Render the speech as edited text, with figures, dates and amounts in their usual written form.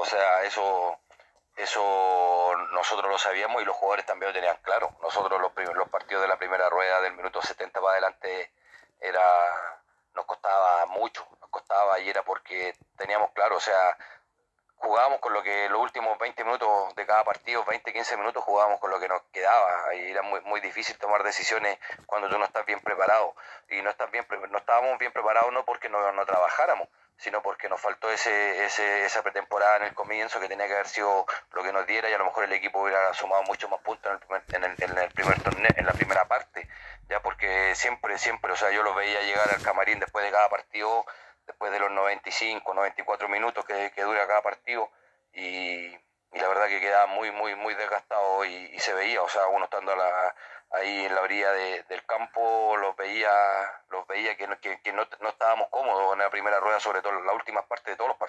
sea, eso nosotros lo sabíamos y los jugadores también lo tenían claro. Nosotros los partidos de la primera rueda del minuto 70 para adelante era nos costaba mucho, nos costaba y era porque teníamos claro, o sea, jugábamos con lo que los últimos 20 minutos de cada partido, 20, 15 minutos jugábamos con lo que nos quedaba y era muy difícil tomar decisiones cuando tú no estás bien preparado y no estábamos bien preparados no porque no trabajáramos, sino porque nos faltó esa pretemporada en el comienzo que tenía que haber sido lo que nos diera y a lo mejor el equipo hubiera sumado muchos más puntos en el primer torneo, en la primera parte, ya porque siempre, o sea, yo los veía llegar al camarín después de cada partido después de los 95, 94 minutos que dura cada partido y la verdad que quedaba muy desgastado y se veía, o sea, uno estando ahí en la orilla del campo los veía que no estábamos cómodos en la primera rueda, sobre todo en las últimas partes de todos los partidos.